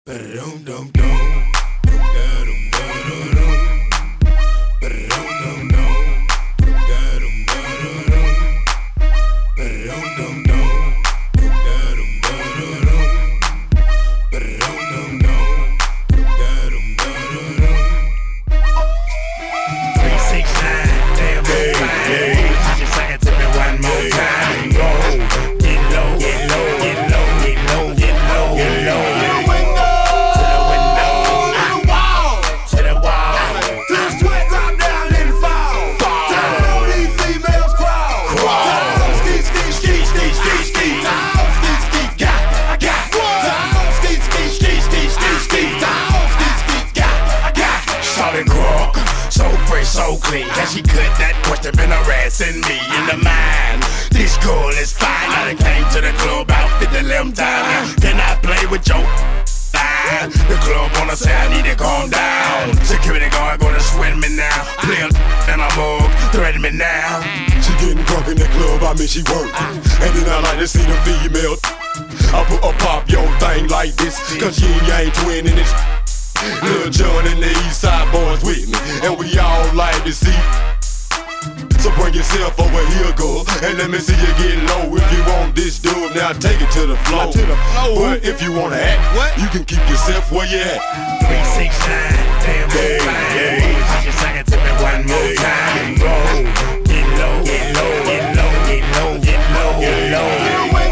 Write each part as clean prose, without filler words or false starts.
So clean, can she cut that question been harassing me in the mind? This girl is fine, I done came to the club out 50 limb time. Can I play with your line? The club wanna say I need to calm down. Security guard gonna sweat me now. Play a and a mug, threaten me now. She getting drunk in the club, I mean she work. And then I like to see the female. I put a pop your thing like this, cause you ain't twinning this. Lil Jon and the East Side boys with me, and we all like to see. So bring yourself over here, girl, and let me see you get low. If you want this dude, now take it to the floor. But if you wanna act, you can keep yourself where you at. 3, 6, 9, damn, I just sang it to me one more time. Roll, get low, get low, get low, get low, get low, get low.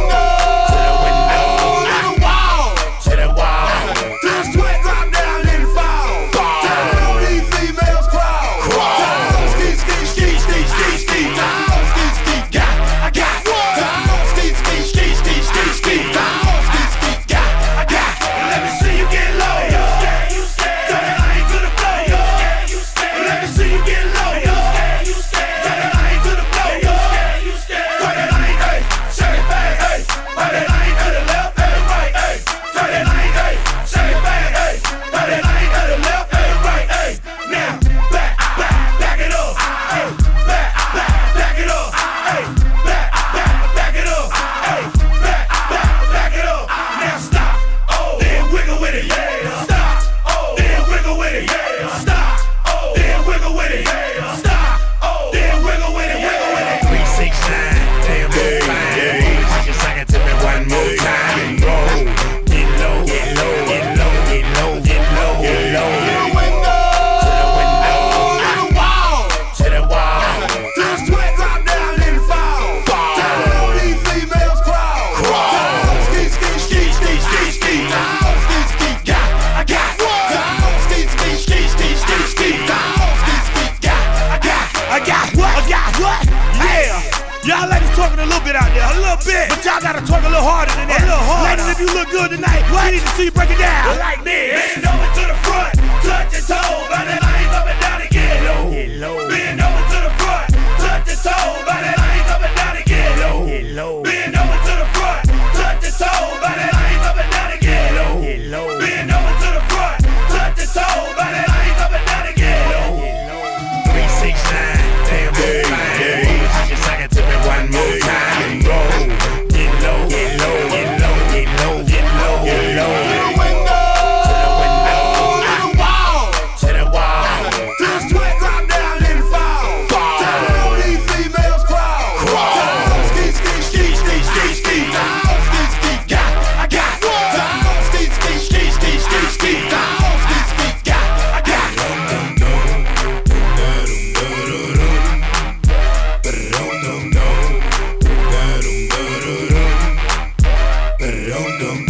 Y'all ladies talking a little bit out there, a little bit, but y'all gotta talk a little harder than that. A little harder. Ladies, if you look good tonight, we need to see you break it down like this. Bend over to the front, touch your toe, by that line up and down again. Low. Bend over to the front, touch your toe, by that line up and down again. Low. Bend over to the front, touch your toe, by that line up and down again. Low. Bend over to the front, touch your toe, by that line up and down again. 3, 6, 9, damn, I just sang it to me one more time. Roll, get low, get low, get low, get low, get low, get low. To the wall, Till the sweat drop down and fall. Tell all these females crawl. Ski, ski, ski, ski, ski, ski. Ski, ski, got, I got. Ski, ski, ski, ski, ski, ski. Ski, ski, got, I got. Dum dum